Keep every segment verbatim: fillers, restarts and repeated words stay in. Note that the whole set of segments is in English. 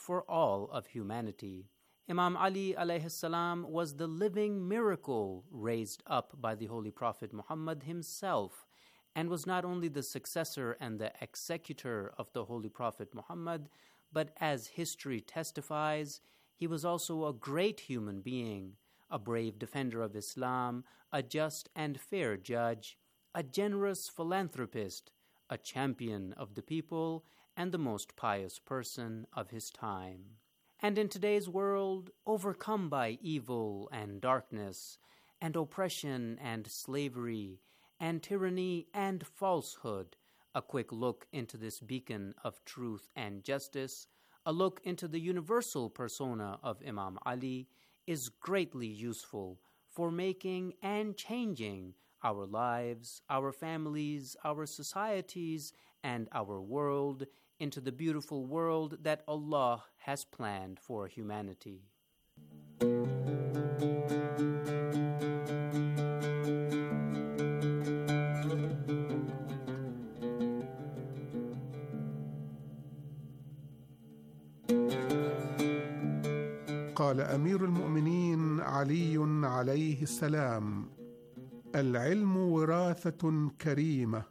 for all of humanity. Imam Ali alayhi salam was the living miracle raised up by the Holy Prophet Muhammad himself, and was not only the successor and the executor of the Holy Prophet Muhammad, but as history testifies, he was also a great human being, a brave defender of Islam, a just and fair judge, a generous philanthropist, a champion of the people, and the most pious person of his time. And in today's world, overcome by evil and darkness, and oppression and slavery, and tyranny and falsehood, a quick look into this beacon of truth and justice, a look into the universal persona of Imam Ali, is greatly useful for making and changing our lives, our families, our societies, and our world into the beautiful world that Allah has planned for humanity. قال أمير المؤمنين علي عليه السلام: العلم وراثة كريمة،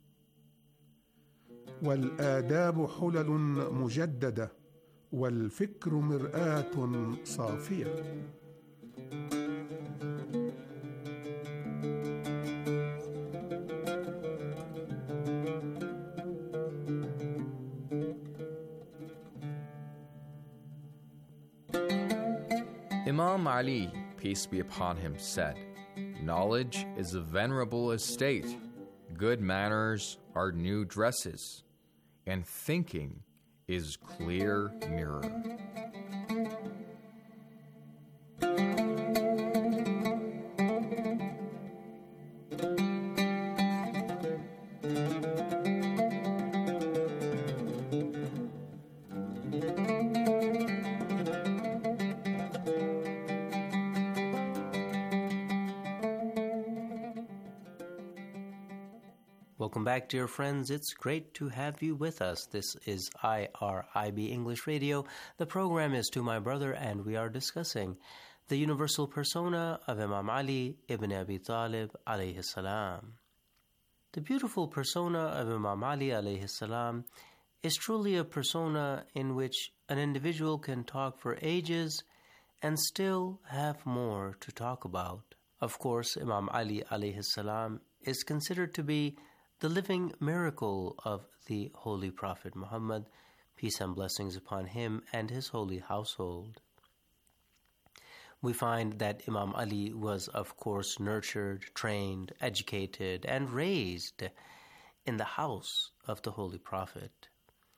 والآداب حلل مجددة، والفكر مرآة صافية. Imam Ali, peace be upon him, said, "Knowledge is a venerable estate, good manners are new dresses, and thinking is clear mirror." Welcome back, dear friends. It's great to have you with us. This is I R I B English Radio. The program is To My Brother, and we are discussing the universal persona of Imam Ali ibn Abi Talib alayhi salam. The beautiful persona of Imam Ali alayhi salam is truly a persona in which an individual can talk for ages and still have more to talk about. Of course, Imam Ali alayhi salam is considered to be the living miracle of the Holy Prophet Muhammad, peace and blessings upon him and his holy household. We find that Imam Ali was, of course, nurtured, trained, educated, and raised in the house of the Holy Prophet.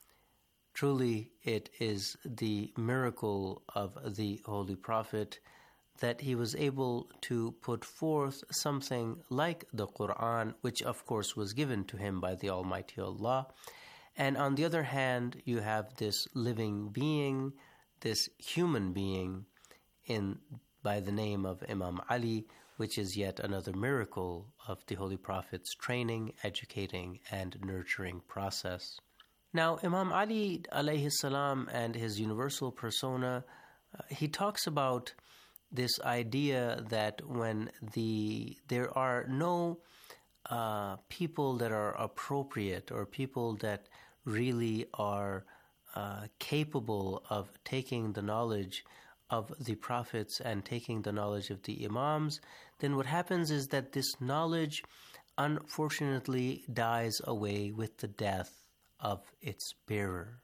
Truly, it is the miracle of the Holy Prophet that he was able to put forth something like the Quran, which of course was given to him by the Almighty Allah. And on the other hand, you have this living being, this human being in by the name of Imam Ali, which is yet another miracle of the Holy Prophet's training, educating, and nurturing process. Now, Imam Ali alayhi salam and his universal persona, uh, he talks about this idea that when the there are no uh, people that are appropriate or people that really are uh, capable of taking the knowledge of the prophets and taking the knowledge of the imams, then what happens is that this knowledge unfortunately dies away with the death of its bearer.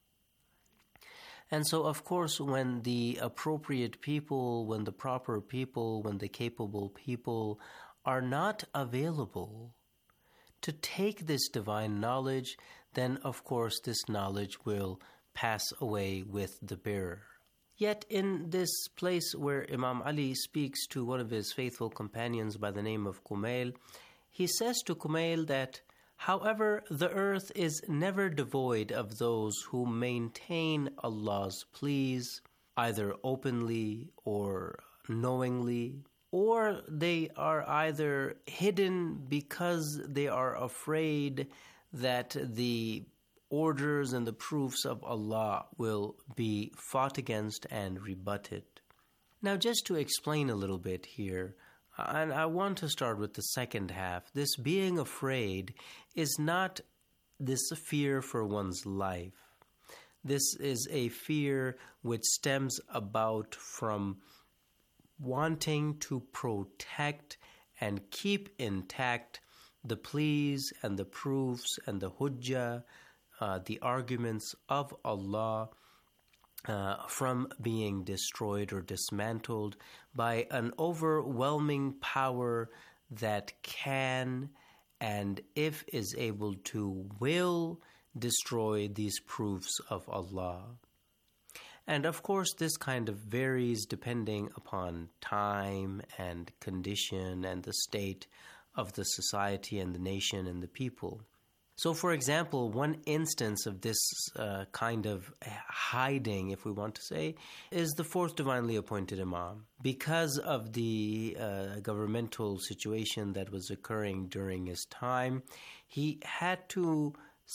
And so, of course, when the appropriate people, when the proper people, when the capable people are not available to take this divine knowledge, then, of course, this knowledge will pass away with the bearer. Yet in this place where Imam Ali speaks to one of his faithful companions by the name of Kumail, he says to Kumail that, however, the earth is never devoid of those who maintain Allah's pleas, either openly or knowingly, or they are either hidden because they are afraid that the orders and the proofs of Allah will be fought against and rebutted. Now, just to explain a little bit here, and I want to start with the second half. This being afraid is not this fear for one's life. This is a fear which stems about from wanting to protect and keep intact the pleas and the proofs and the hujjah, uh, the arguments of Allah uh, from being destroyed or dismantled by an overwhelming power that can and if is able to will destroy these proofs of Allah. And of course, this kind of varies depending upon time and condition and the state of the society and the nation and the people. So, for example, one instance of this uh, kind of hiding, if we want to say, is the fourth divinely appointed Imam. Because of the uh, governmental situation that was occurring during his time, he had to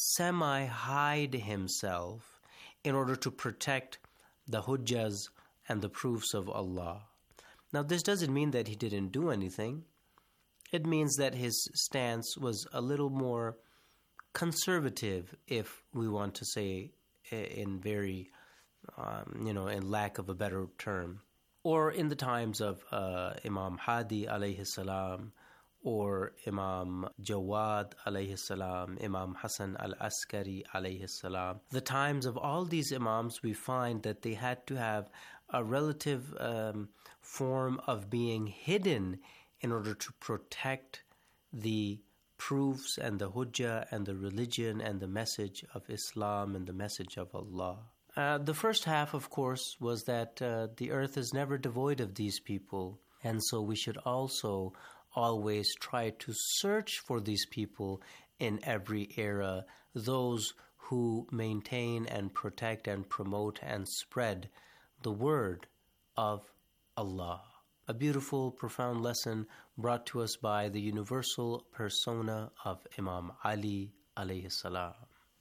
semi-hide himself in order to protect the hujjas and the proofs of Allah. Now, this doesn't mean that he didn't do anything. It means that his stance was a little more conservative, if we want to say in very, um, you know, in lack of a better term. Or in the times of uh, Imam Hadi alayhi salam, or Imam Jawad alayhi salam, Imam Hassan al-Askari alayhi salam. The times of all these Imams, we find that they had to have a relative um, form of being hidden in order to protect the proofs and the hujjah and the religion and the message of Islam and the message of Allah. Uh, the first half, of course, was that uh, the earth is never devoid of these people, and so we should also always try to search for these people in every era, those who maintain and protect and promote and spread the word of Allah. A beautiful, profound lesson brought to us by the universal persona of Imam Ali alayhi salam.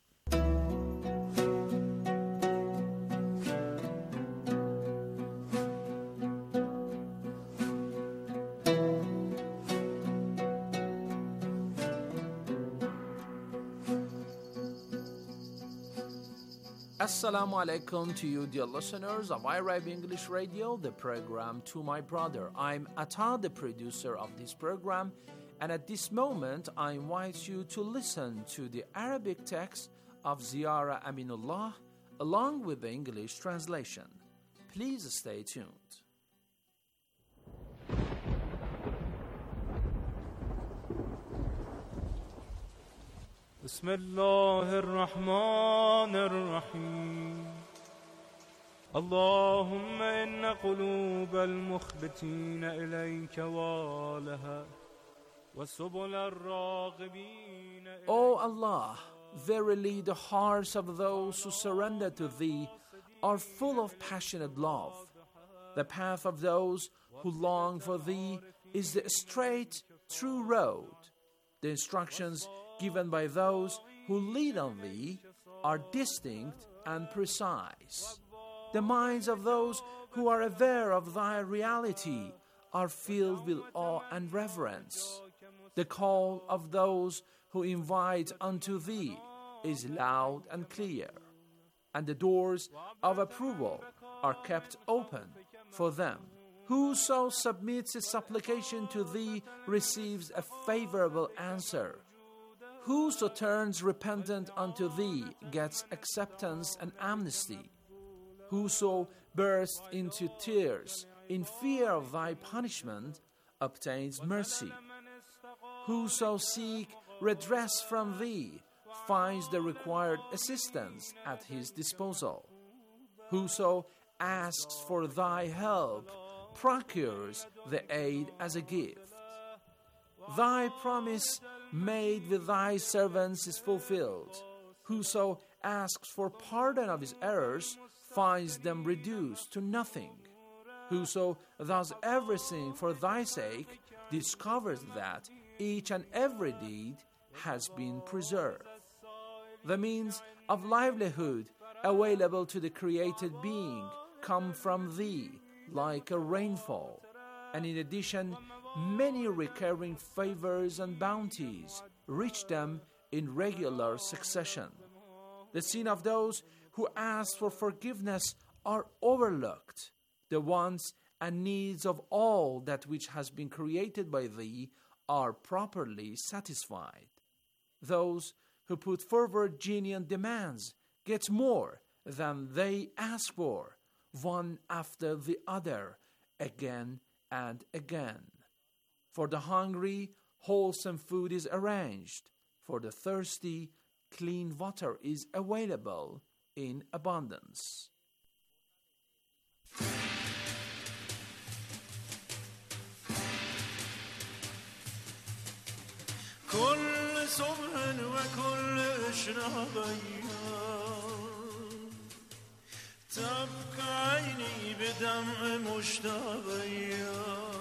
Assalamu alaikum to you, dear listeners of I R I B English Radio, the program To My Brother. I'm Atta, the producer of this program, and at this moment I invite you to listen to the Arabic text of Ziyara Aminullah along with the English translation. Please stay tuned. بسم الله الرحمن الرحيم اللهم إن قلوب المخبتين إليك والها وسبل الراغبين إليك. O Allah, verily the hearts of those who surrender to Thee are full of passionate love. The path of those who long for Thee is the straight, true road. The instructions given by those who lead on Thee are distinct and precise. The minds of those who are aware of Thy reality are filled with awe and reverence. The call of those who invite unto Thee is loud and clear, and the doors of approval are kept open for them. Whoso submits a supplication to Thee receives a favorable answer. Whoso turns repentant unto Thee gets acceptance and amnesty. Whoso bursts into tears in fear of Thy punishment obtains mercy. Whoso seek redress from Thee finds the required assistance at his disposal. Whoso asks for Thy help procures the aid as a gift. Thy promise made with Thy servants is fulfilled. Whoso asks for pardon of his errors finds them reduced to nothing. Whoso does everything for Thy sake discovers that each and every deed has been preserved. The means of livelihood available to the created being come from thee like a rainfall, and in addition, many recurring favors and bounties reach them in regular succession. The sin of those who ask for forgiveness are overlooked. The wants and needs of all that which has been created by thee are properly satisfied. Those who put forward genuine demands get more than they ask for, one after the other, again and again. For the hungry, wholesome food is arranged. For the thirsty, clean water is available in abundance. كل صبح وكل إشراقية تبقى عيني بدمع مشتاقية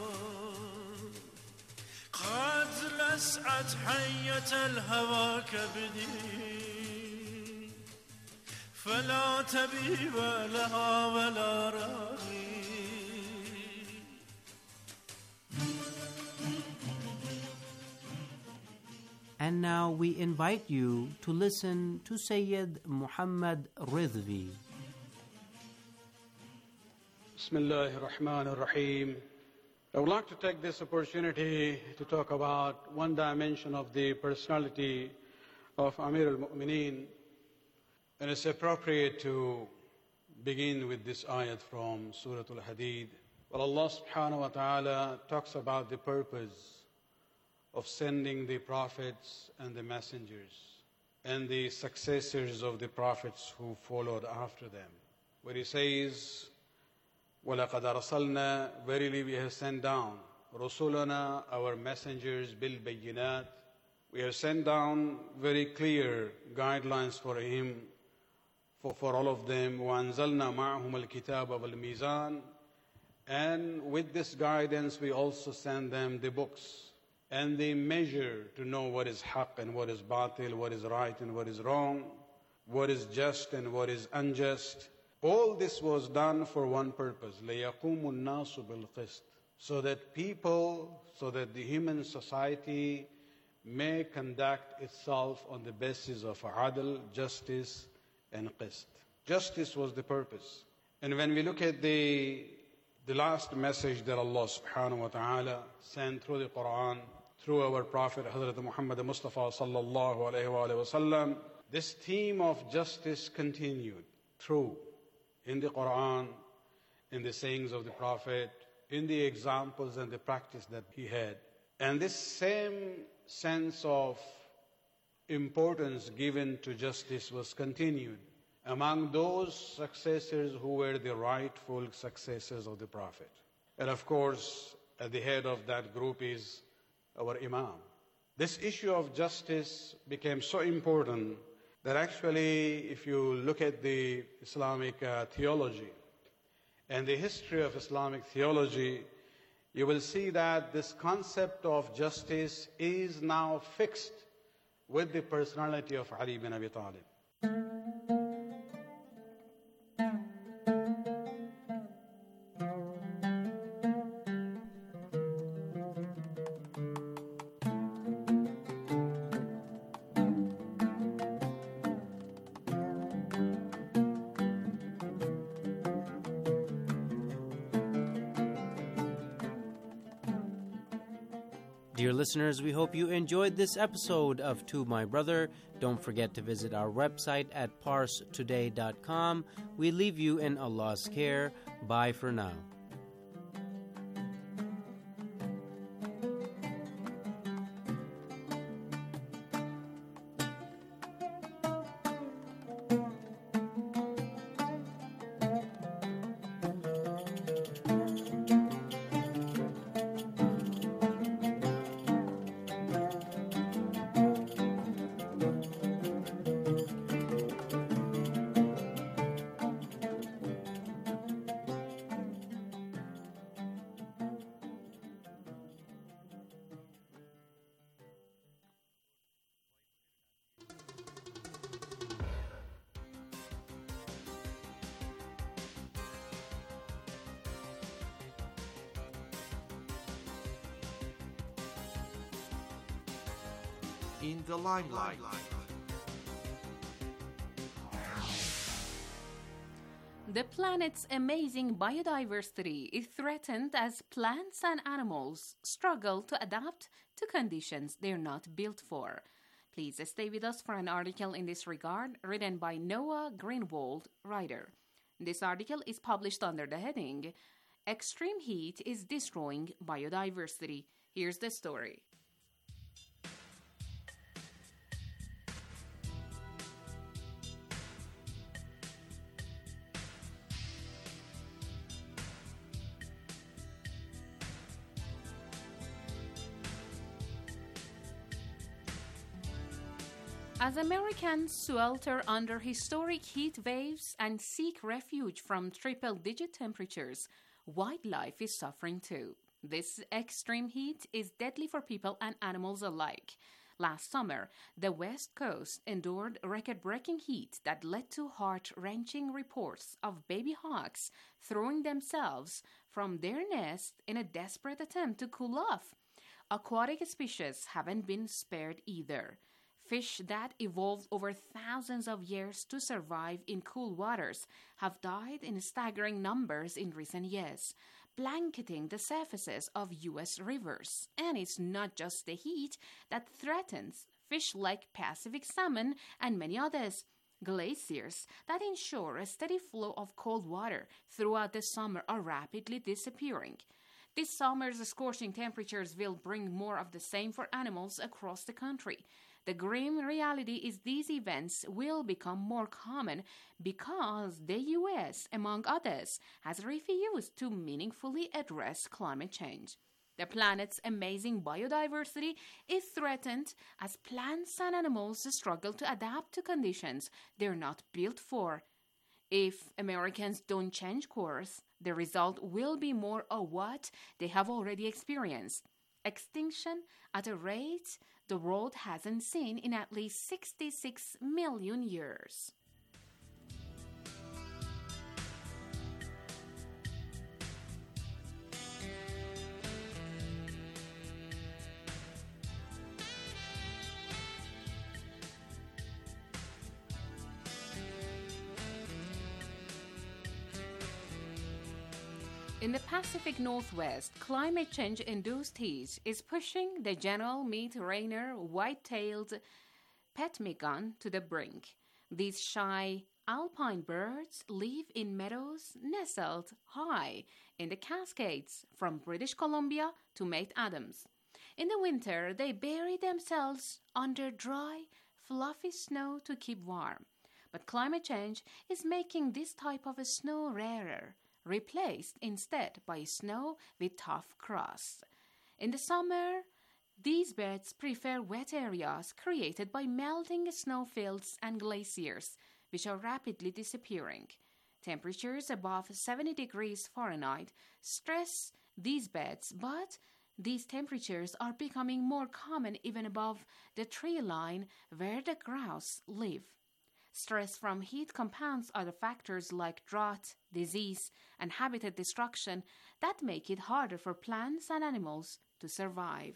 قد لسعت حية الهوى كبدي فلا تبيب لها ولا راغي. And now we invite you to listen to Sayyid Muhammad Ridvi. Bismillah ar-Rahman ar-Rahim. I would like to take this opportunity to talk about one dimension of the personality of Amir al-Mu'mineen, and it's appropriate to begin with this ayat from Surah Al-Hadid, where Allah subhanahu wa ta'ala talks about the purpose of sending the prophets and the messengers and the successors of the prophets who followed after them, where he says, وَلَقَدْ أَرْسَلْنَا, verily we have sent down, رُسُلَنَا, our messengers, بِالْبَيِّنَاتِ, we have sent down very clear guidelines for him, for, for all of them, وَأَنزَلْنَا مَعْهُمَ الْكِتَابَ وَالْمِيزَانِ, and with this guidance we also send them the books and the measure to know what is haqq and what is batil, what is right and what is wrong, what is just and what is unjust. All this was done for one purpose, لِيَقُومُ النَّاسُ بِالْقِسْطِ, so that people, so that the human society may conduct itself on the basis of adl, justice and qist. Justice was the purpose. And when we look at the, the last message that Allah subhanahu wa ta'ala sent through the Quran, through our Prophet Hazrat Muhammad Mustafa sallallahu alayhi wa sallam, this theme of justice continued through in the Quran, in the sayings of the Prophet, in the examples and the practice that he had. And this same sense of importance given to justice was continued among those successors who were the rightful successors of the Prophet. And of course, at the head of that group is our Imam. This issue of justice became so important that actually, if you look at the Islamic uh, theology and the history of Islamic theology, you will see that this concept of justice is now fixed with the personality of Ali bin Abi Talib. Dear listeners, we hope you enjoyed this episode of To My Brother. Don't forget to visit our website at parse today dot com. We leave you in Allah's care. Bye for now. in the limelight. The planet's amazing biodiversity is threatened as plants and animals struggle to adapt to conditions they're not built for. Please stay with us for an article in this regard written by Noah Greenwald, writer. This article is published under the heading, Extreme Heat is Destroying Biodiversity. Here's the story. As Americans swelter under historic heat waves and seek refuge from triple-digit temperatures, wildlife is suffering too. This extreme heat is deadly for people and animals alike. Last summer, the West Coast endured record-breaking heat that led to heart-wrenching reports of baby hawks throwing themselves from their nest in a desperate attempt to cool off. Aquatic species haven't been spared either. Fish that evolved over thousands of years to survive in cool waters have died in staggering numbers in recent years, blanketing the surfaces of U S rivers. And it's not just the heat that threatens fish like Pacific salmon and many others. Glaciers that ensure a steady flow of cold water throughout the summer are rapidly disappearing. This summer's scorching temperatures will bring more of the same for animals across the country. The grim reality is these events will become more common because the U S, among others, has refused to meaningfully address climate change. The planet's amazing biodiversity is threatened as plants and animals struggle to adapt to conditions they're not built for. If Americans don't change course, the result will be more of what they have already experienced. Extinction at a rate the world hasn't seen in at least sixty-six million years. In the Pacific Northwest, climate change-induced heat is pushing the general meat-rainer white-tailed ptarmigan to the brink. These shy alpine birds live in meadows nestled high in the Cascades from British Columbia to Mount Adams. In the winter, they bury themselves under dry, fluffy snow to keep warm. But climate change is making this type of snow rarer, replaced instead by snow with tough crust. In the summer, these birds prefer wet areas created by melting snowfields and glaciers, which are rapidly disappearing. Temperatures above seventy degrees Fahrenheit stress these birds, but these temperatures are becoming more common even above the tree line where the grouse live. Stress from heat compounds other factors like drought, disease, and habitat destruction that make it harder for plants and animals to survive.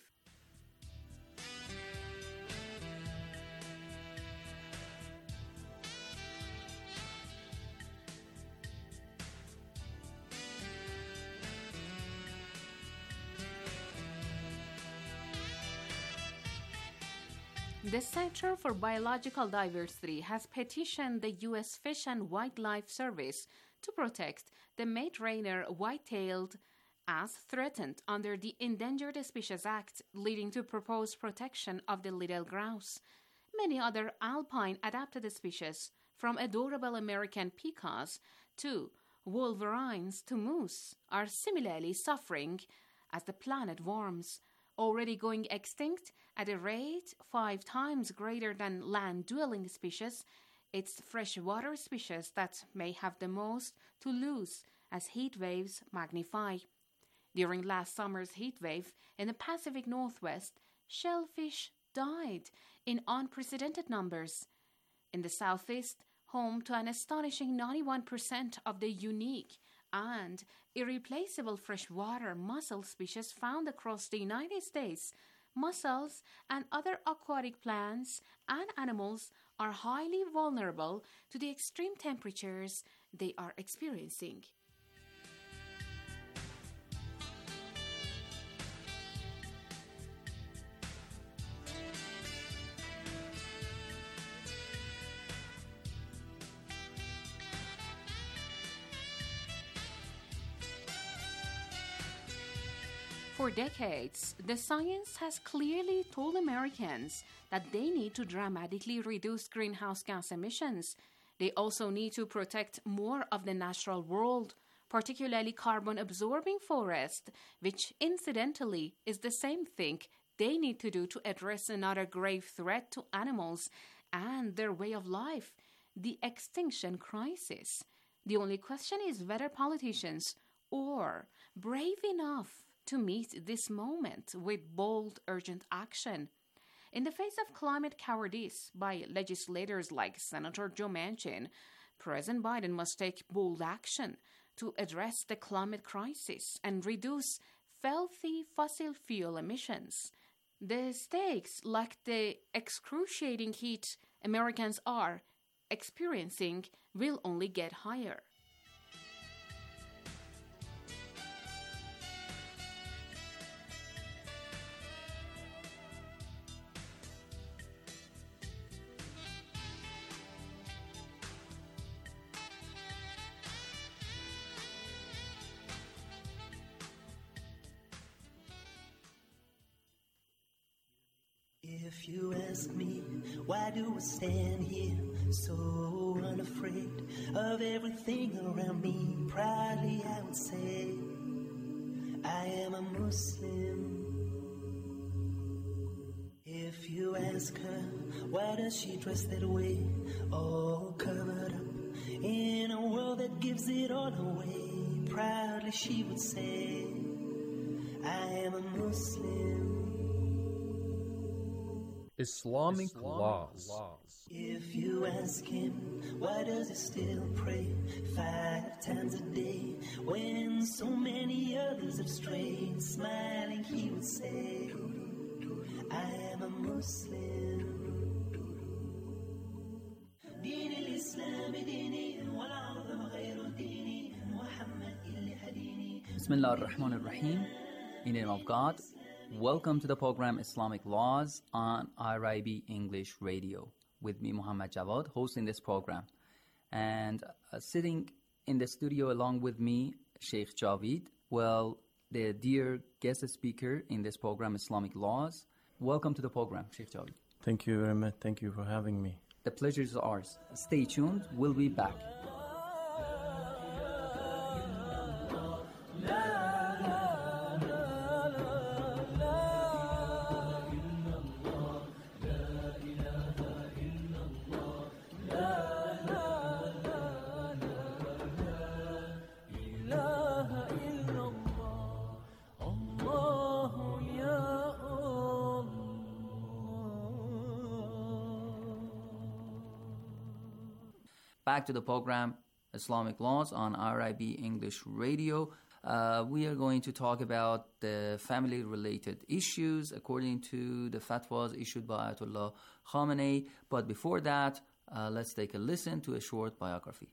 The Center for Biological Diversity has petitioned the U S Fish and Wildlife Service to protect the meat-rainer white-tailed as threatened under the Endangered Species Act, leading to proposed protection of the little grouse. Many other alpine adapted species, from adorable American peacocks to wolverines to moose, are similarly suffering as the planet warms. Already going extinct at a rate five times greater than land-dwelling species, it's freshwater species that may have the most to lose as heat waves magnify. During last summer's heat wave in the Pacific Northwest, shellfish died in unprecedented numbers. In the Southeast, home to an astonishing ninety-one percent of the unique and irreplaceable freshwater mussel species found across the United States, mussels, and other aquatic plants and animals are highly vulnerable to the extreme temperatures they are experiencing. For decades, the science has clearly told Americans that they need to dramatically reduce greenhouse gas emissions. They also need to protect more of the natural world, particularly carbon-absorbing forest, which incidentally is the same thing they need to do to address another grave threat to animals and their way of life, the extinction crisis. The only question is whether politicians are brave enough to meet this moment with bold, urgent action. In the face of climate cowardice by legislators like Senator Joe Manchin, President Biden must take bold action to address the climate crisis and reduce filthy fossil fuel emissions. The stakes, like the excruciating heat Americans are experiencing, will only get higher. If you ask me, why do I stand here so unafraid of everything around me? Proudly I would say, I am a Muslim. If you ask her, why does she dress that way, all covered up in a world that gives it all away? Proudly she would say, I am a Muslim. Islamic, Islamic laws. laws. If you ask him, why does he still pray five times a day when so many others have strayed? Smiling, he would say, I am a Muslim. دين الإسلام ديني والعظم غير ديني محمد اللي هديني. Bismillah ar-Rahman ar-Rahim. In the name of God. Welcome to the program Islamic Laws on R I B English Radio with me, Muhammad Jawad, hosting this program. And uh, sitting in the studio along with me, Sheikh Javid, well, the dear guest speaker in this program, Islamic Laws. Welcome to the program, Sheikh Javid. Thank you very much. Thank you for having me. The pleasure is ours. Stay tuned. We'll be back. Back to the program, Islamic Laws on R I B English Radio. Uh, we are going to talk about the family-related issues according to the fatwas issued by Ayatollah Khamenei. But before that, uh, let's take a listen to a short biography.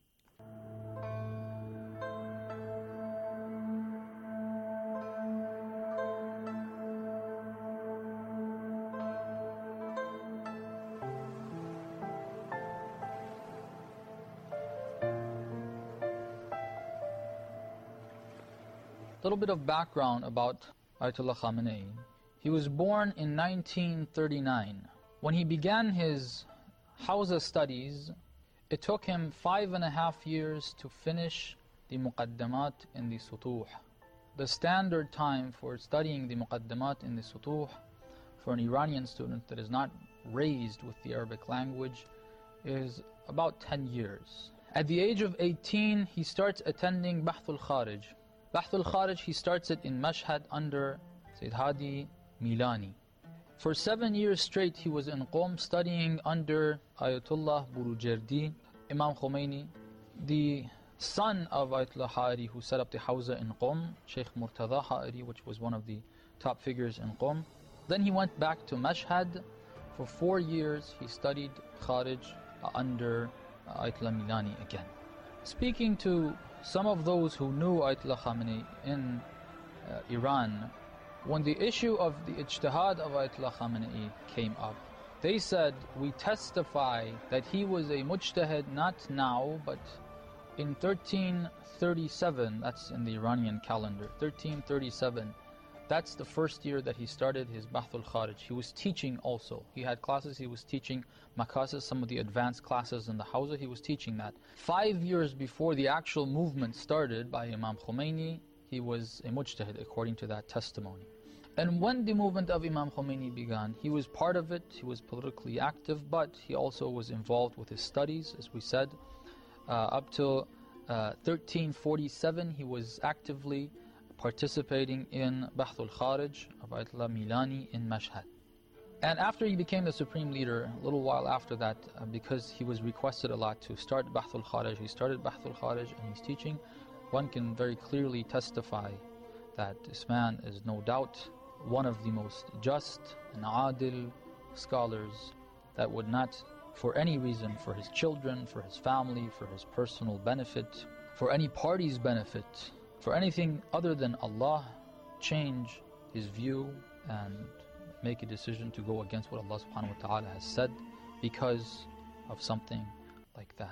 A little bit of background about Ayatollah Khamenei. He was born in nineteen thirty-nine. When he began his Hawza studies, it took him five and a half years to finish the Muqaddamat in the Sutuh. The standard time for studying the Muqaddamat in the Sutuh for an Iranian student that is not raised with the Arabic language is about ten years. At the age of eighteen, he starts attending Bahthul Kharij. Bahthul Kharij, he starts it in Mashhad under Sayyid Hadi Milani. For seven years straight, he was in Qom studying under Ayatollah Burujerdi, Imam Khomeini, the son of Ayatollah Ha'ari, who set up the Hawza in Qom, Sheikh Murtada Ha'ari, which was one of the top figures in Qom. Then he went back to Mashhad. For four years he studied Kharij uh, under uh, Ayatollah Milani again. Speaking to some of those who knew Ayatollah Khamenei in uh, Iran, when the issue of the ijtihad of Ayatollah Khamenei came up, they said, we testify that he was a mujtahid not now, but in thirteen thirty-seven, that's in the Iranian calendar, thirteen thirty-seven, that's the first year that he started his Bahthul Kharij. He was teaching also. He had classes, he was teaching Makasis, some of the advanced classes in the Hawza, he was teaching that. Five years before the actual movement started by Imam Khomeini, he was a mujtahid according to that testimony. And when the movement of Imam Khomeini began, he was part of it, he was politically active, but he also was involved with his studies, as we said. Uh, up till uh, thirteen forty-seven, he was actively participating in Bahthul Kharij of Ayatollah Milani in Mashhad. And after he became the supreme leader, a little while after that, uh, because he was requested a lot to start Bahthul Kharij, he started Bahthul Kharij and he's teaching. One can very clearly testify that this man is no doubt one of the most just and adil scholars that would not, for any reason, for his children, for his family, for his personal benefit, for any party's benefit, for anything other than Allah, change his view and make a decision to go against what Allah subhanahu wa ta'ala has said because of something like that.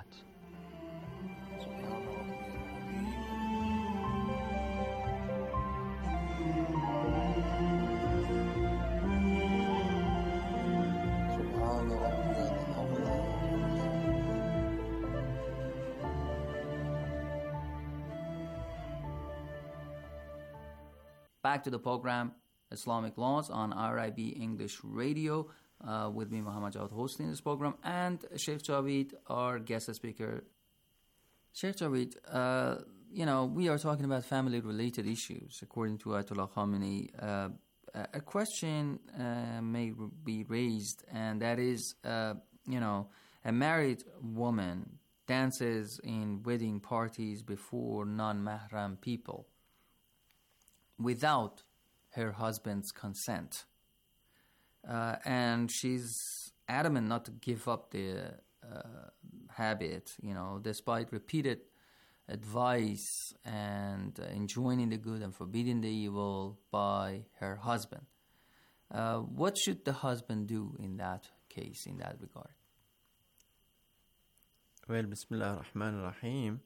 Back to the program, Islamic Laws on R I B English Radio, uh, with me, Muhammad Jawad, hosting this program, and Sheikh Javid, our guest speaker. Sheikh Javid, uh, you know, we are talking about family-related issues, according to Ayatollah Khamenei. Uh, a question uh, may be raised, and that is, uh, you know, a married woman dances in wedding parties before non-mahram people without her husband's consent. Uh, and she's adamant not to give up the uh, habit, you know, despite repeated advice and uh, enjoining the good and forbidding the evil by her husband. Uh, what should the husband do in that case, in that regard? Well, Bismillah ar-Rahman ar-Rahim.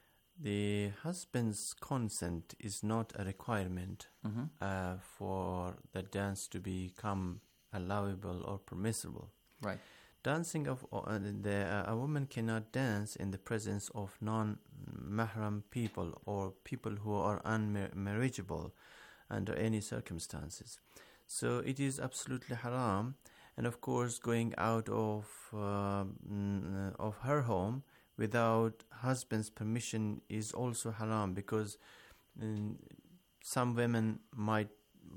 The husband's consent is not a requirement mm-hmm. uh, for the dance to become allowable or permissible. Right. Dancing of uh, the uh, a woman cannot dance in the presence of non-mahram people or people who are unmarriageable under any circumstances. So it is absolutely haram, and of course, going out of uh, of her home without husband's permission is also haram, because um, some women might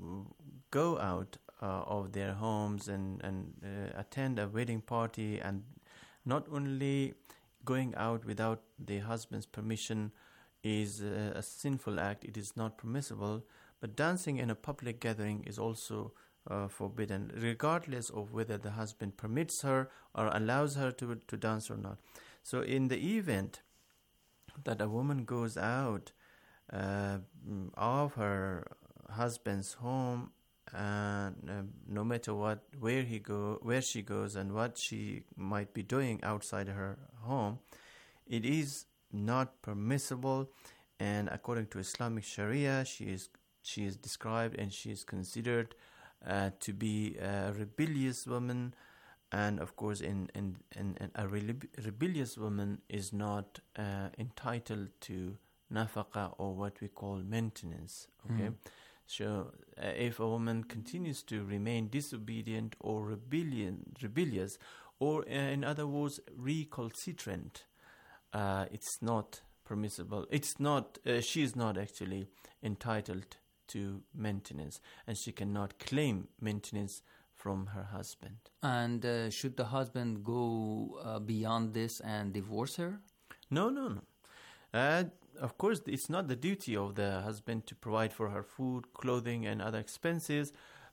go out uh, of their homes and, and uh, attend a wedding party, and not only going out without the husband's permission is a, a sinful act, it is not permissible, but dancing in a public gathering is also uh, forbidden, regardless of whether the husband permits her or allows her to, to dance or not. So in the event that a woman goes out uh, of her husband's home, and uh, no matter what, where he go, where she goes, and what she might be doing outside her home, it is not permissible. And according to Islamic Sharia, she is she is described and she is considered uh, to be a rebellious woman. And of course, in, in, in, in a rebellious woman is not uh, entitled to nafaqa, or what we call maintenance. Okay, mm. So uh, if a woman continues to remain disobedient or rebellion, rebellious, or uh, in other words, recalcitrant, uh, it's not permissible. It's not. Uh, she is not actually entitled to maintenance, and she cannot claim maintenance from her husband. And uh, should the husband go uh, beyond this and divorce her? No, no, no. Uh, of course, it's not the duty of the husband to provide for her food, clothing, and other expenses,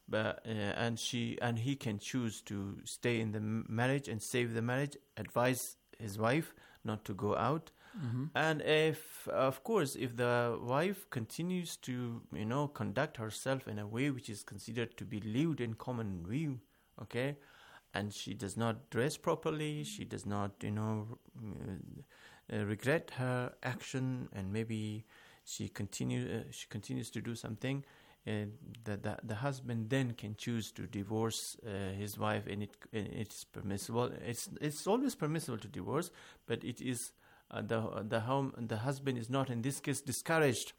but uh, and she and he can choose to stay in the marriage and save the marriage, advise his wife not to go out. Mm-hmm. And if, of course, if the wife continues to, you know, conduct herself in a way which is considered to be lewd in common view, okay, and she does not dress properly, she does not, you know, uh, uh, regret her action, and maybe she continue uh, she continues to do something, uh, the, the the husband then can choose to divorce uh, his wife, and it and it's permissible. It's it's always permissible to divorce, but it is. Uh, the the home the husband is not in this case discouraged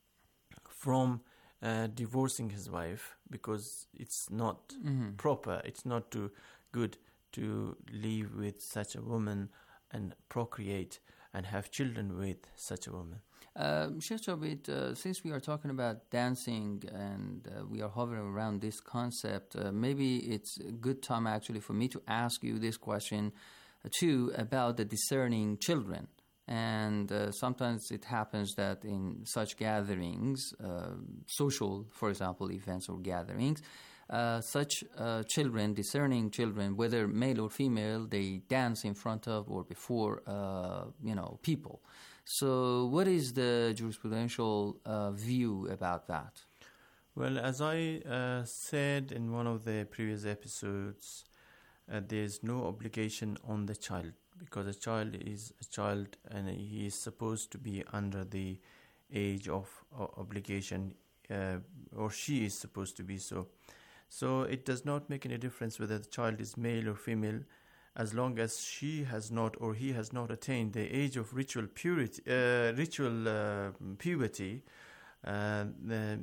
from uh, divorcing his wife, because it's not mm-hmm. proper. It's not too good to live with such a woman and procreate and have children with such a woman. Uh, Sheikh Jabit, uh, since we are talking about dancing and uh, we are hovering around this concept, uh, maybe it's a good time actually for me to ask you this question uh, too about the discerning children. And uh, sometimes it happens that in such gatherings, uh, social, for example, events or gatherings, uh, such uh, children, discerning children, whether male or female, they dance in front of or before, uh, you know, people. So what is the jurisprudential uh, view about that? Well, as I uh, said in one of the previous episodes, uh, there is no obligation on the child, because a child is a child and he is supposed to be under the age of uh, obligation, uh, or she is supposed to be so. So it does not make any difference whether the child is male or female, as long as she has not or he has not attained the age of ritual purity, uh, ritual uh, puberty. Uh, the,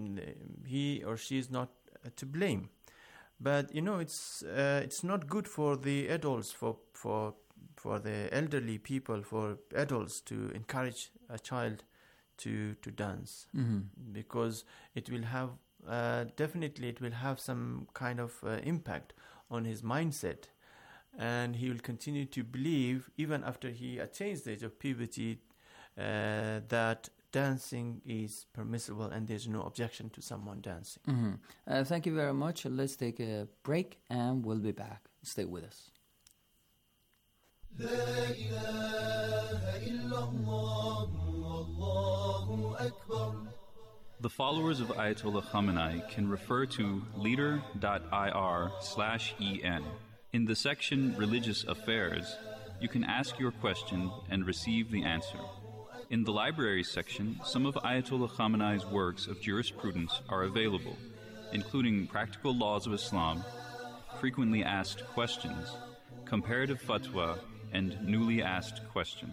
he or she is not uh, to blame. But you know, it's uh, it's not good for the adults, for for for the elderly people, for adults to encourage a child to to dance, mm-hmm. because it will have uh, definitely it will have some kind of uh, impact on his mindset, and he will continue to believe even after he attains the age of puberty uh, that dancing is permissible and there's no objection to someone dancing. Mm-hmm. Uh, thank you very much. Let's take a break and we'll be back. Stay with us. لا إله إلا الله والله أكبر. The followers of Ayatollah Khamenei can refer to leader.ir slash en. In the section Religious Affairs, you can ask your question and receive the answer. In the libraries section, some of Ayatollah Khamenei's works of jurisprudence are available, including Practical Laws of Islam, Frequently Asked Questions, Comparative Fatwa, and Newly Asked Questions.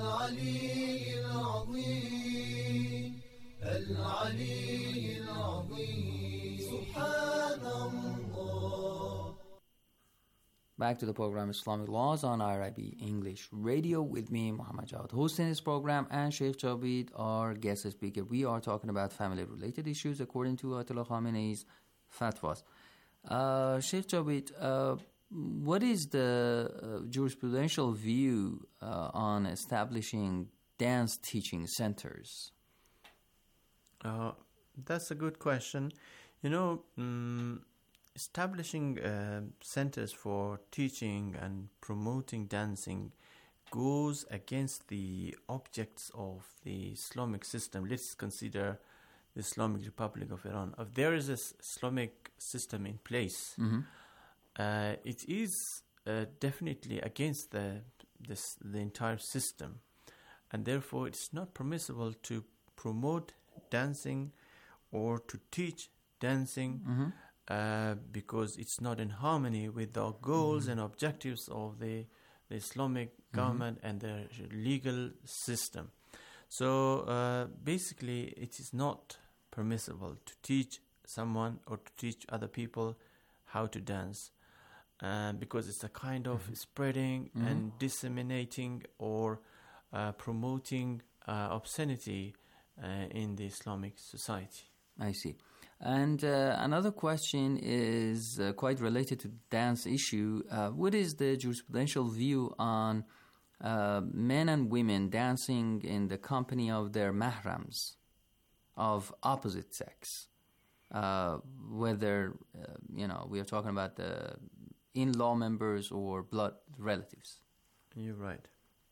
Back to the program Islamic Laws on I R I B English Radio with me, Muhammad Jawad, hosting this program, and Sheikh Jabit, our guest speaker. We are talking about family-related issues according to Ayatollah Khamenei's fatwas. Uh, Sheikh Jabit, uh, what is the uh, jurisprudential view uh, on establishing dance teaching centers? Uh, that's a good question. You know, um, establishing uh, centers for teaching and promoting dancing goes against the objects of the Islamic system. Let's consider the Islamic Republic of Iran. If there is an Islamic system in place, mm-hmm. uh, it is uh, definitely against the this, the entire system, and therefore it's not permissible to promote dancing or to teach dancing. Mm-hmm. Uh, because it's not in harmony with the goals mm-hmm. and objectives of the, the Islamic government mm-hmm. and the legal system. So uh, basically, it is not permissible to teach someone or to teach other people how to dance, uh, because it's a kind of mm-hmm. spreading mm-hmm. and disseminating or uh, promoting uh, obscenity uh, in the Islamic society. I see. And uh, another question is uh, quite related to the dance issue. Uh, what is the jurisprudential view on uh, men and women dancing in the company of their mahrams of opposite sex? uh, whether, uh, you know, we are talking about the in-law members or blood relatives. You're right.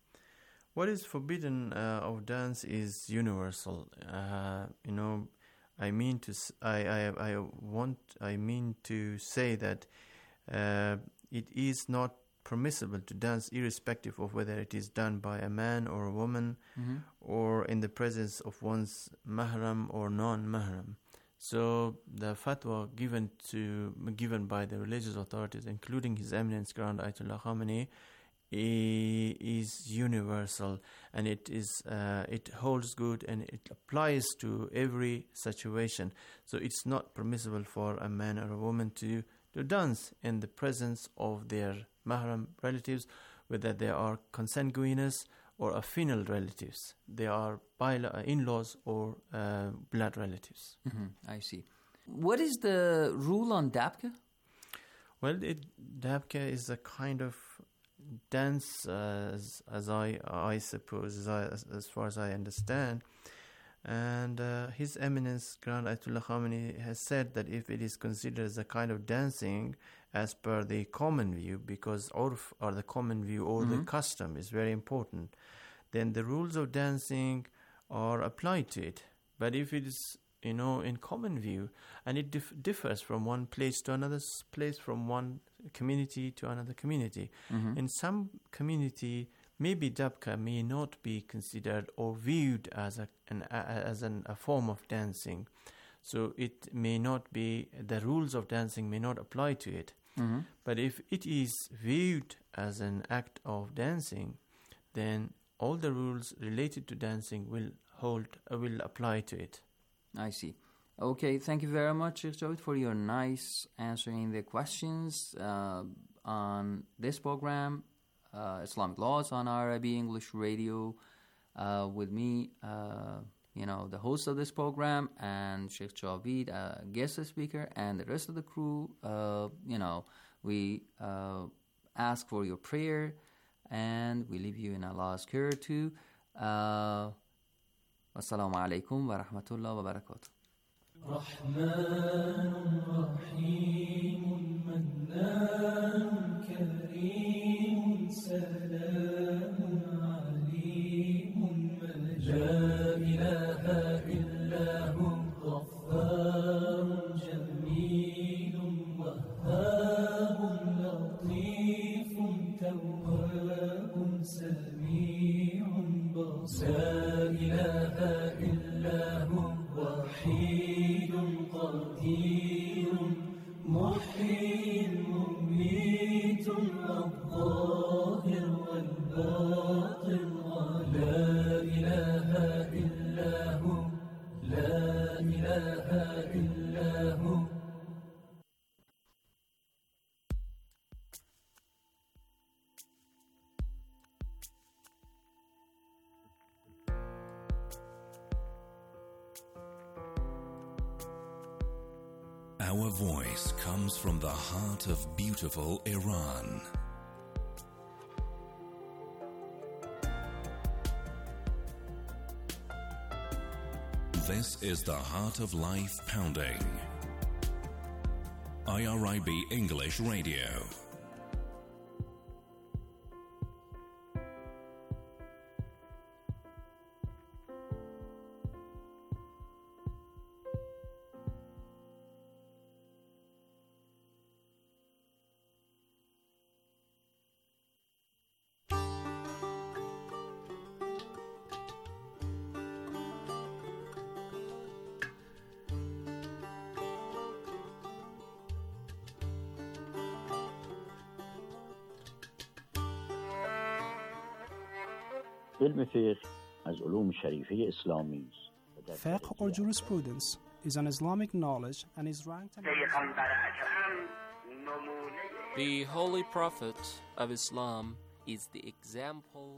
What is forbidden uh, of dance is universal. Uh, you know, I mean to, s- I, I, I want, I mean to say that uh, it is not permissible to dance irrespective of whether it is done by a man or a woman, Mhm. or in the presence of one's mahram or non-mahram. So the fatwa given to given by the religious authorities, including His Eminence Grand Ayatollah Khamenei, i- is universal, and it is uh, it holds good and it applies to every situation. So it's not permissible for a man or a woman to to dance in the presence of their mahram relatives, whether they are consanguineous or affinal relatives. They are by in-laws or uh, blood relatives. Mhm, I see. What is the rule on dabka? Well, it, dabka is a kind of dance, uh, as, as I I suppose, as, I, as, as far as I understand. And uh, His Eminence Grand Ayatollah Khamenei has said that if it is considered as a kind of dancing, as per the common view, because urf, or the common view or the Mhm. custom is very important, then the rules of dancing are applied to it. But if it is, you know, in common view, and it dif- differs from one place to another s- place, from one community to another community. Mhm. In some community, maybe dabka may not be considered or viewed as a an, a, as an, a form of dancing, so it may not be, the rules of dancing may not apply to it. Mhm. But if it is viewed as an act of dancing, then all the rules related to dancing will hold uh, will apply to it. I see. Okay, thank you very much, Sheikh Jawed, for your nice answering the questions uh, on this program, uh, Islamic Laws on R I B English Radio, uh, with me, uh, you know, the host of this program, and Sheikh Jawed, uh, guest speaker, and the rest of the crew. Uh, you know, we uh, ask for your prayer, and we leave you in Allah's care too. Uh, Wassalamu alaikum wa rahmatullahi wa barakatuh. رحمن رحيم منان كريم سلام عليم لا إله إلا هو غفار جميل وهاب لطيف تواب سميع بصير لا إله إلا هو وحيد قدير محيي مميت الظاهر والباطن لا إله إلا هو لا إله إلا هو. Our voice comes from the heart of beautiful Iran. This is the Heart of Life Pounding. I R I B English Radio. علم فقه از علوم شریفه اسلامی است. Fiqh or jurisprudence is an Islamic knowledge and is ranked among The Holy Prophet of Islam is the example.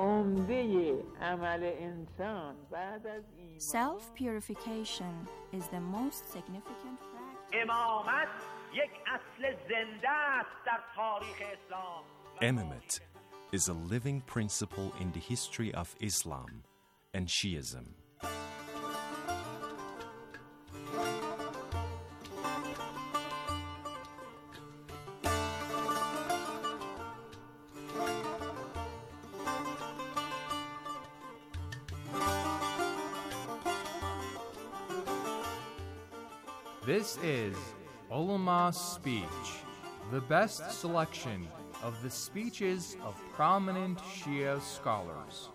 Self-purification is the most significant practice. امامت یک اصل زنده است در تاریخ اسلام. Imamate is a living principle in the history of Islam and Shiism. This is Ulama's Speech, the best selection of the speeches of prominent Shia scholars.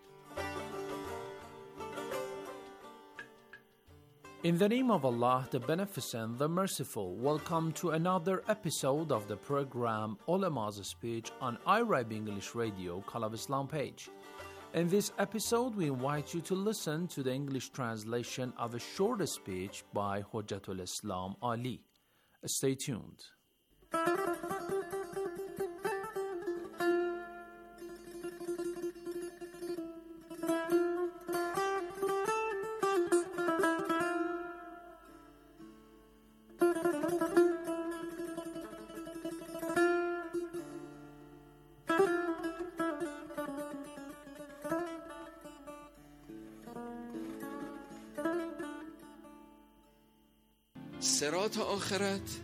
In the name of Allah, the Beneficent, the Merciful, welcome to another episode of the program Ulama's Speech on iRibe English Radio, Call of Islam page. In this episode, we invite you to listen to the English translation of a short speech by Hujjatul Islam Ali. Stay tuned. صراط آخرت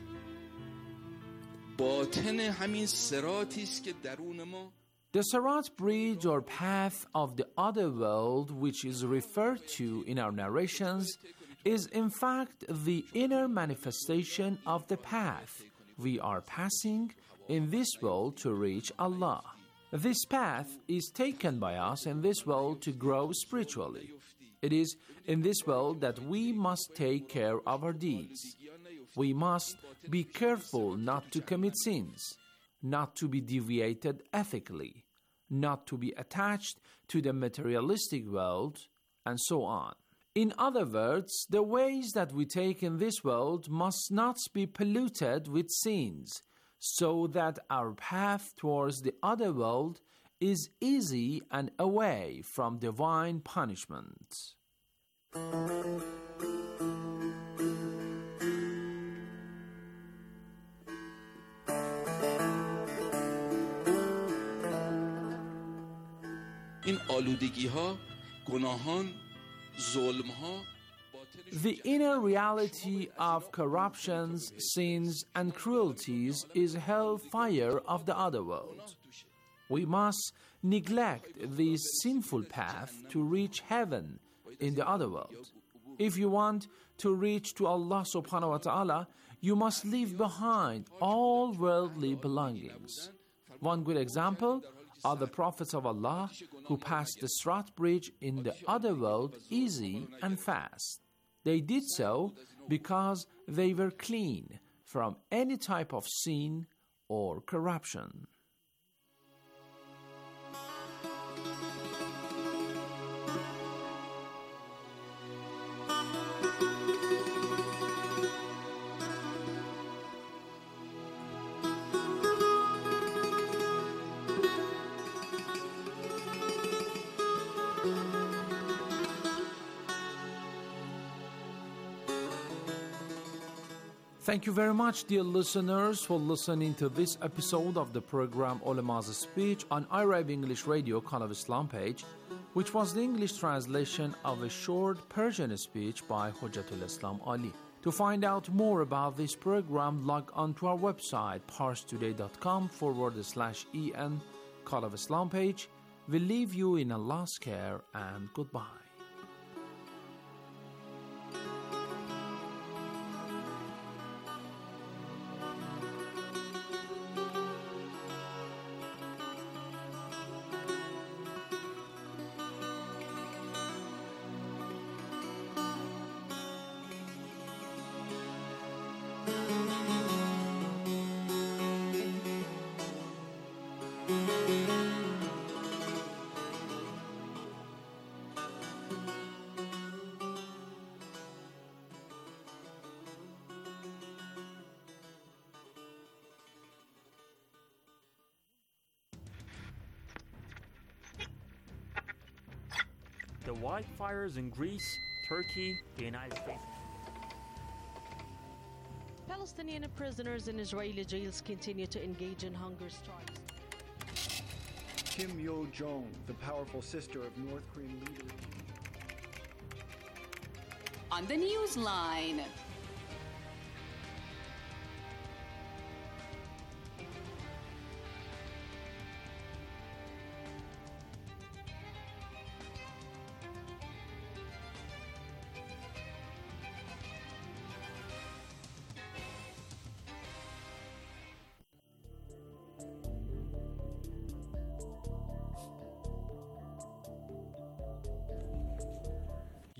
باطن همین صراطی است که درون ما The Sirat bridge or path of the other world, which is referred to in our narrations, is in fact the inner manifestation of the path we are passing in this world to reach Allah. This path is taken by us in this world to grow spiritually. It is in this world that we must take care of our deeds. We must be careful not to commit sins, not to be deviated ethically, not to be attached to the materialistic world, and so on. In other words, the ways that we take in this world must not be polluted with sins, so that our path towards the other world is easy and away from divine punishment. این آلودگی ها، گناهان، ظلم ها The inner reality of corruptions, sins, and cruelties is hellfire of the other world. We must neglect this sinful path to reach heaven in the other world. If you want to reach to Allah subhanahu wa ta'ala, you must leave behind all worldly belongings. One good example are the prophets of Allah who passed the Sirat bridge in the other world easy and fast. They did so because they were clean from any type of sin or corruption. Thank you very much, dear listeners, for listening to this episode of the program Ulama's Speech on iRibe English Radio, Call of Islam page, which was the English translation of a short Persian speech by Hujjatul Islam Ali. To find out more about this program, log on to our website, parstoday.com forward slash en, Call of Islam page. We leave you in Allah's care and goodbye. The wildfires in Greece, Turkey, the United States. Palestinian prisoners in Israeli jails continue to engage in hunger strikes. Kim Yo-jong, the powerful sister of North Korean leader. On the Newsline.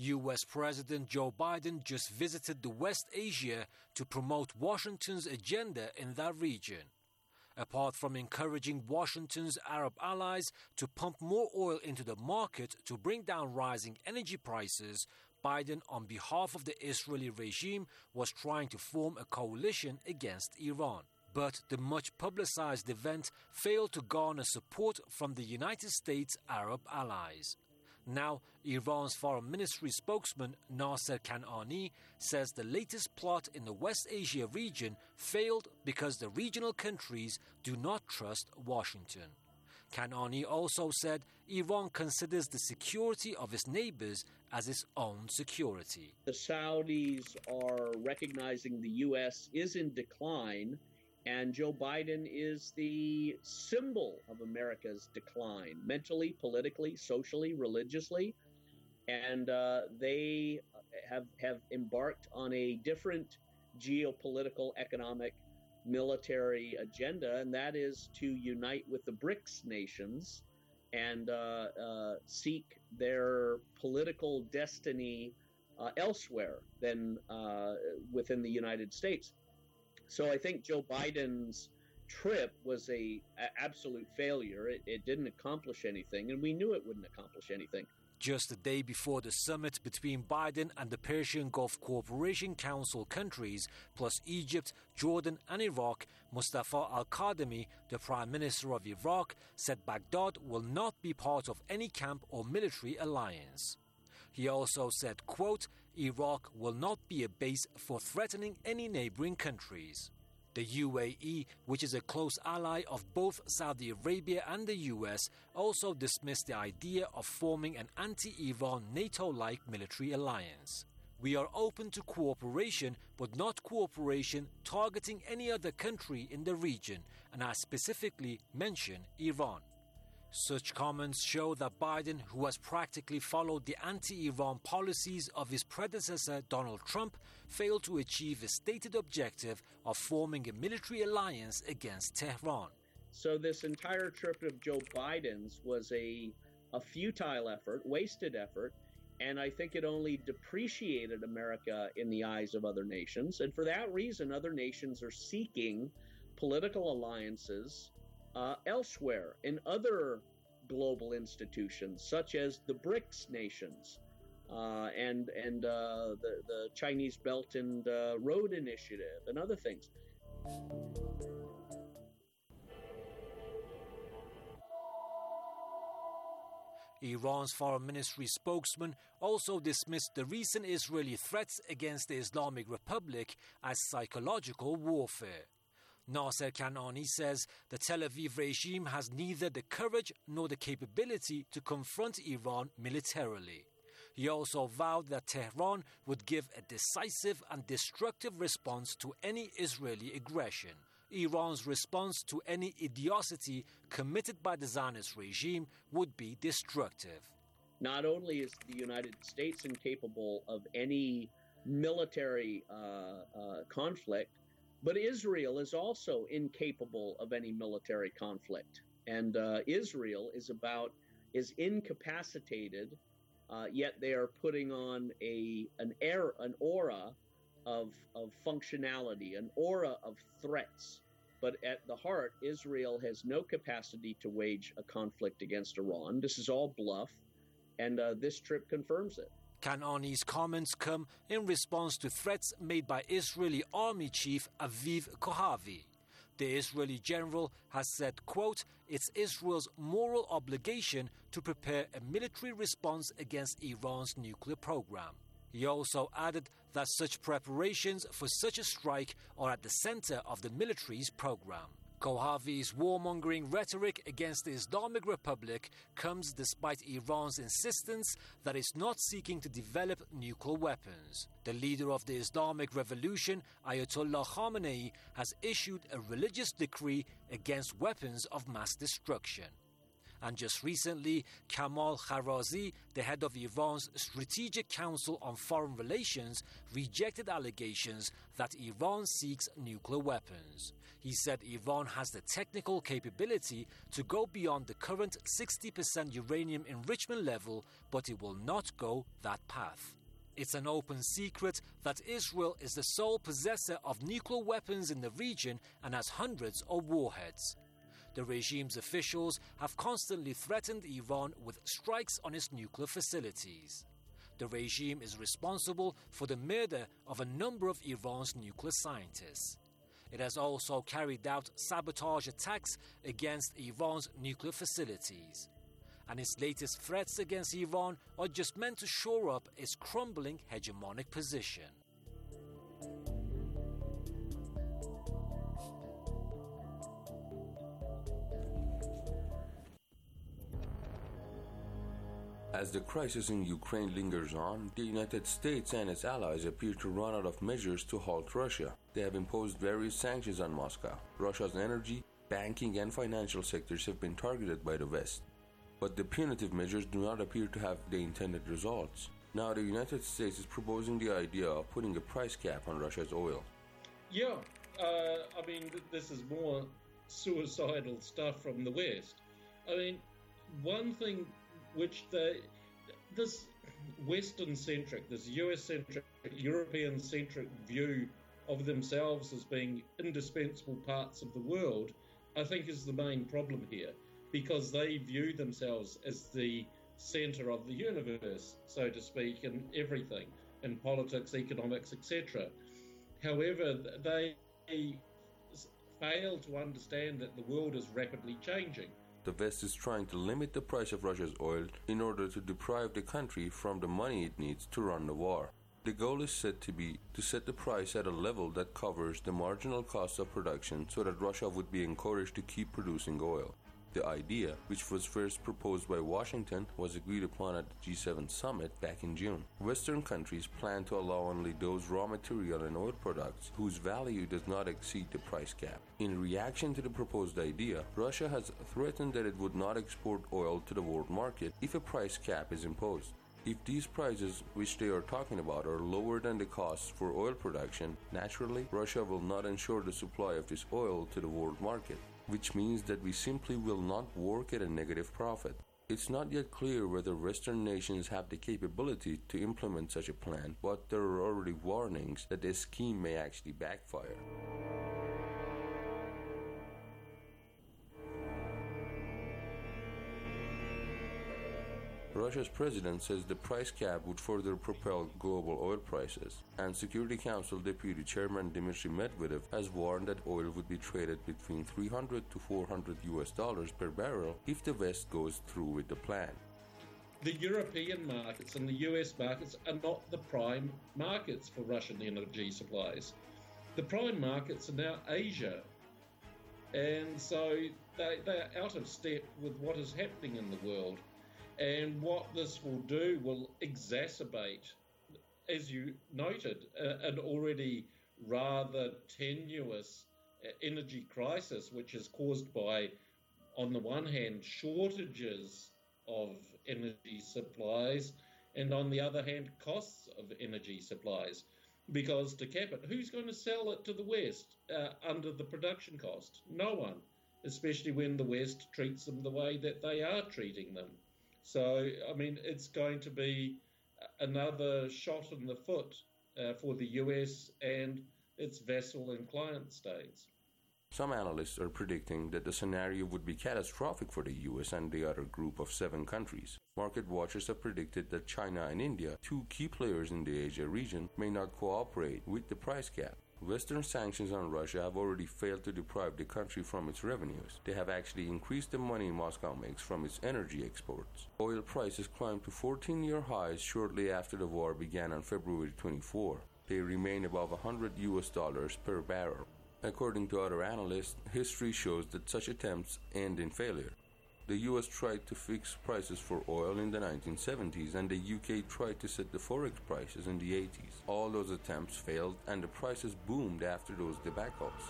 U S President Joe Biden just visited the West Asia to promote Washington's agenda in that region. Apart from encouraging Washington's Arab allies to pump more oil into the market to bring down rising energy prices, Biden, on behalf of the Israeli regime, was trying to form a coalition against Iran. But the much-publicized event failed to garner support from the United States' Arab allies. Now, Iran's foreign ministry spokesman Nasser Kanani says the latest plot in the West Asia region failed because the regional countries do not trust Washington. Kanani also said Iran considers the security of its neighbors as its own security. The Saudis are recognizing the U S is in decline, and Joe Biden is the symbol of America's decline, mentally, politically, socially, religiously. And uh, they have, have embarked on a different geopolitical, economic, military agenda, and that is to unite with the BRICS nations and uh, uh, seek their political destiny uh, elsewhere than uh, within the United States. So I think Joe Biden's trip was a, a absolute failure. It, it didn't accomplish anything, and we knew it wouldn't accomplish anything. Just a day before the summit between Biden and the Persian Gulf Cooperation Council countries, plus Egypt, Jordan and Iraq, Mustafa al-Kadhimi, the Prime Minister of Iraq, said Baghdad will not be part of any camp or military alliance. He also said, quote, Iraq will not be a base for threatening any neighboring countries. The U A E, which is a close ally of both Saudi Arabia and the U S, also dismissed the idea of forming an anti-Iran NATO-like military alliance. We are open to cooperation, but not cooperation targeting any other country in the region, and I specifically mention Iran. Such comments show that Biden, who has practically followed the anti-Iran policies of his predecessor Donald Trump, failed to achieve his stated objective of forming a military alliance against Tehran. So this entire trip of Joe Biden's was a, a futile effort, wasted effort, and I think it only depreciated America in the eyes of other nations. And for that reason, other nations are seeking political alliances Uh, elsewhere in other global institutions, such as the BRICS nations uh, and and uh, the, the Chinese Belt and uh, Road Initiative and other things. Iran's foreign ministry spokesman also dismissed the recent Israeli threats against the Islamic Republic as psychological warfare. Nasser Kanani says the Tel Aviv regime has neither the courage nor the capability to confront Iran militarily. He also vowed that Tehran would give a decisive and destructive response to any Israeli aggression. Iran's response to any idiocy committed by the Zionist regime would be destructive. Not only is the United States incapable of any military uh, uh, conflict, but Israel is also incapable of any military conflict. And uh, Israel is about, is incapacitated, uh, yet they are putting on a an air, an aura of, of functionality, an aura of threats. But at the heart, Israel has no capacity to wage a conflict against Iran. This is all bluff, and uh, this trip confirms it. Kanani's comments come in response to threats made by Israeli Army Chief Aviv Kohavi. The Israeli general has said, quote, it's Israel's moral obligation to prepare a military response against Iran's nuclear program. He also added that such preparations for such a strike are at the center of the military's program. Kohavi's warmongering rhetoric against the Islamic Republic comes despite Iran's insistence that it's not seeking to develop nuclear weapons. The leader of the Islamic Revolution, Ayatollah Khamenei, has issued a religious decree against weapons of mass destruction. And just recently, Kamal Kharazi, the head of Iran's Strategic Council on Foreign Relations, rejected allegations that Iran seeks nuclear weapons. He said Iran has the technical capability to go beyond the current sixty percent uranium enrichment level, but it will not go that path. It's an open secret that Israel is the sole possessor of nuclear weapons in the region and has hundreds of warheads. The regime's officials have constantly threatened Iran with strikes on its nuclear facilities. The regime is responsible for the murder of a number of Iran's nuclear scientists. It has also carried out sabotage attacks against Iran's nuclear facilities. And its latest threats against Iran are just meant to shore up its crumbling hegemonic position. As the crisis in Ukraine lingers on, the United States and its allies appear to run out of measures to halt Russia. They have imposed various sanctions on Moscow. Russia's energy, banking, and financial sectors have been targeted by the West. But the punitive measures do not appear to have the intended results. Now the United States is proposing the idea of putting a price cap on Russia's oil. Yeah, uh, I mean, th- this is more suicidal stuff from the West. I mean, one thing which they, this Western-centric, this U S-centric, European-centric view of themselves as being indispensable parts of the world, I think is the main problem here. Because they view themselves as the center of the universe, so to speak, in everything, in politics, economics, et cetera. However, they fail to understand that the world is rapidly changing. The West is trying to limit the price of Russia's oil in order to deprive the country from the money it needs to run the war. The goal is said to be to set the price at a level that covers the marginal cost of production so that Russia would be encouraged to keep producing oil. The idea, which was first proposed by Washington, was agreed upon at the G seven summit back in June. Western countries plan to allow only those raw material and oil products whose value does not exceed the price cap. In reaction to the proposed idea, Russia has threatened that it would not export oil to the world market if a price cap is imposed. If these prices, which they are talking about, are lower than the costs for oil production, naturally, Russia will not ensure the supply of this oil to the world market, which means that we simply will not work at a negative profit. It's not yet clear whether Western nations have the capability to implement such a plan, but there are already warnings that this scheme may actually backfire. Russia's president says the price cap would further propel global oil prices, and Security Council Deputy Chairman Dmitry Medvedev has warned that oil would be traded between three hundred to four hundred U S dollars per barrel if the West goes through with the plan. The European markets and the U S markets are not the prime markets for Russian energy supplies. The prime markets are now Asia, and so they, they are out of step with what is happening in the world. And what this will do will exacerbate, as you noted, uh, an already rather tenuous uh, energy crisis, which is caused by, on the one hand, shortages of energy supplies, and on the other hand, costs of energy supplies. Because to cap it, who's going to sell it to the West uh, under the production cost? No one, especially when the West treats them the way that they are treating them. So, I mean, it's going to be another shot in the foot uh, for the U S and its vassal and client states. Some analysts are predicting that the scenario would be catastrophic for the U S and the other group of seven countries. Market watchers have predicted that China and India, two key players in the Asia region, may not cooperate with the price cap. Western sanctions on Russia have already failed to deprive the country from its revenues. They have actually increased the money Moscow makes from its energy exports. Oil prices climbed to fourteen-year highs shortly after the war began on February twenty-fourth. They remain above one hundred U S dollars per barrel. According to other analysts, history shows that such attempts end in failure. The U S tried to fix prices for oil in the nineteen seventies, and the U K tried to set the forex prices in the eighties. All those attempts failed, and the prices boomed after those debacles.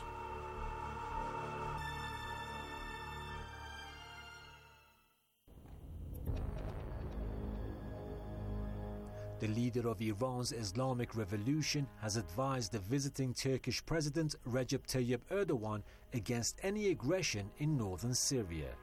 The leader of Iran's Islamic Revolution has advised the visiting Turkish President Recep Tayyip Erdogan against any aggression in northern Syria.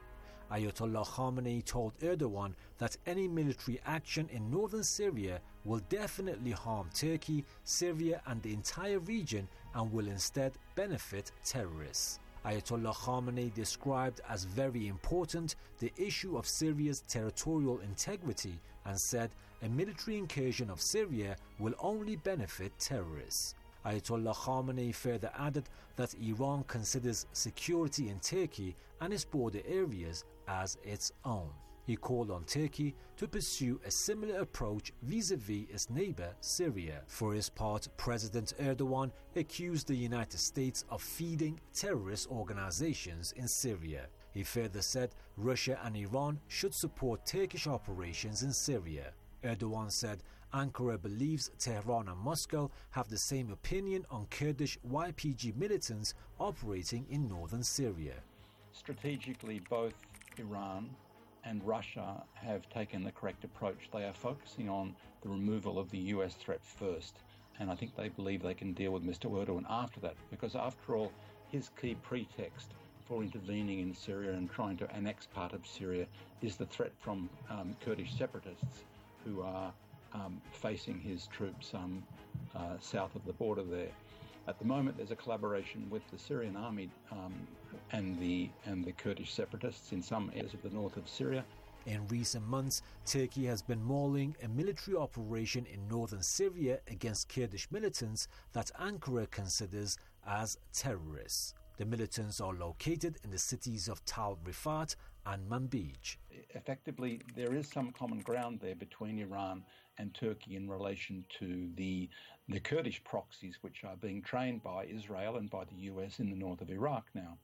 Ayatollah Khamenei told Erdogan that any military action in northern Syria will definitely harm Turkey, Syria and the entire region and will instead benefit terrorists. Ayatollah Khamenei described as very important the issue of Syria's territorial integrity and said a military incursion of Syria will only benefit terrorists. Ayatollah Khamenei further added that Iran considers security in Turkey and its border areas as its own. He called on Turkey to pursue a similar approach vis-à-vis its neighbor Syria. For his part, President Erdogan accused the United States of feeding terrorist organizations in Syria. He further said Russia and Iran should support Turkish operations in Syria. Erdogan said Ankara believes Tehran and Moscow have the same opinion on Kurdish Y P G militants operating in northern Syria. Strategically, both Iran and Russia have taken the correct approach. They are focusing on the removal of the U S threat first, and I think they believe they can deal with Mister Erdogan after that, because after all, his key pretext for intervening in Syria and trying to annex part of Syria is the threat from um, Kurdish separatists who are um, facing his troops um, uh, south of the border there. At the moment, there's a collaboration with the Syrian army um, and the and the Kurdish separatists in some areas of the north of Syria. In recent months, Turkey has been mulling a military operation in northern Syria against Kurdish militants that Ankara considers as terrorists. The militants are located in the cities of Tal Rifat and Manbij. Effectively, there is some common ground there between Iran and Turkey in relation to the the Kurdish proxies, which are being trained by Israel and by the U S in the north of Iraq now.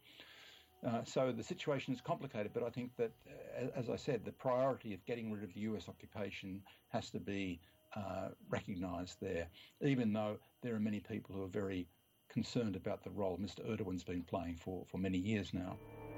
Uh, so the situation is complicated, but I think that, uh, as I said, the priority of getting rid of the U S occupation has to be uh, recognised there, even though there are many people who are very concerned about the role Mister Erdogan's been playing for, for many years now.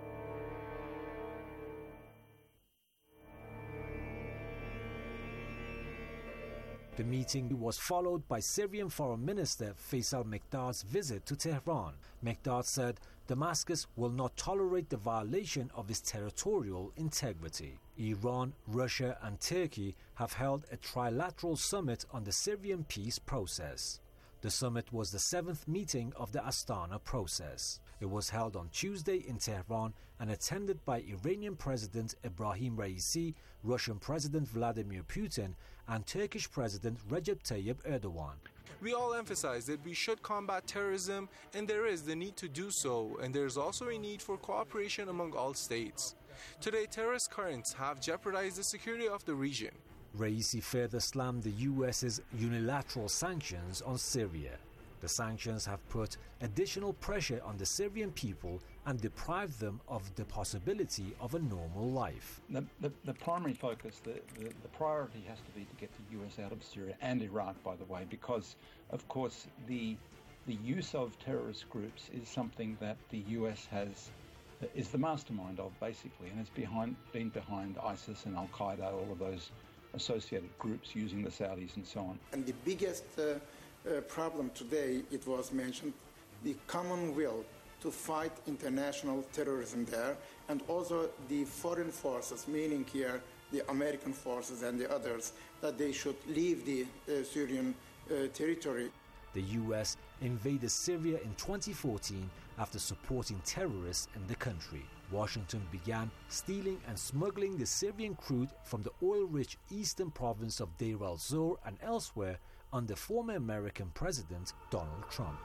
The meeting was followed by Syrian Foreign Minister Faisal Mekdad's visit to Tehran. Mekdad said Damascus will not tolerate the violation of its territorial integrity. Iran, Russia and Turkey have held a trilateral summit on the Syrian peace process. The summit was the seventh meeting of the Astana process. It was held on Tuesday in Tehran and attended by Iranian President Ebrahim Raisi, Russian President Vladimir Putin, and Turkish President Recep Tayyip Erdogan. We all emphasize that we should combat terrorism, and there is the need to do so, and there is also a need for cooperation among all states. Today, terrorist currents have jeopardized the security of the region. Raisi further slammed the U S's unilateral sanctions on Syria. The sanctions have put additional pressure on the Syrian people and deprived them of the possibility of a normal life. The, the, the primary focus, the, the, the priority has to be to get the U S out of Syria and Iraq, by the way, because, of course, the the use of terrorist groups is something that the U S has is the mastermind of, basically, and has behind, been behind ISIS and Al-Qaeda, all of those associated groups using the Saudis and so on. And the biggest uh, uh, problem today, it was mentioned, the common will to fight international terrorism there, and also the foreign forces, meaning here the American forces and the others, that they should leave the uh, Syrian uh, territory. The U S invaded Syria in twenty fourteen after supporting terrorists in the country. Washington began stealing and smuggling the Syrian crude from the oil-rich eastern province of Deir el-Zor and elsewhere under former American President Donald Trump.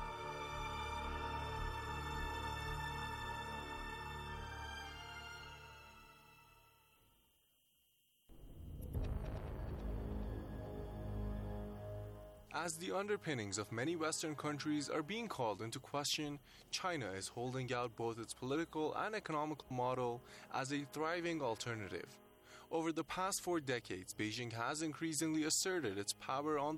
As the underpinnings of many Western countries are being called into question, China is holding out both its political and economic model as a thriving alternative. Over the past four decades, Beijing has increasingly asserted its power on the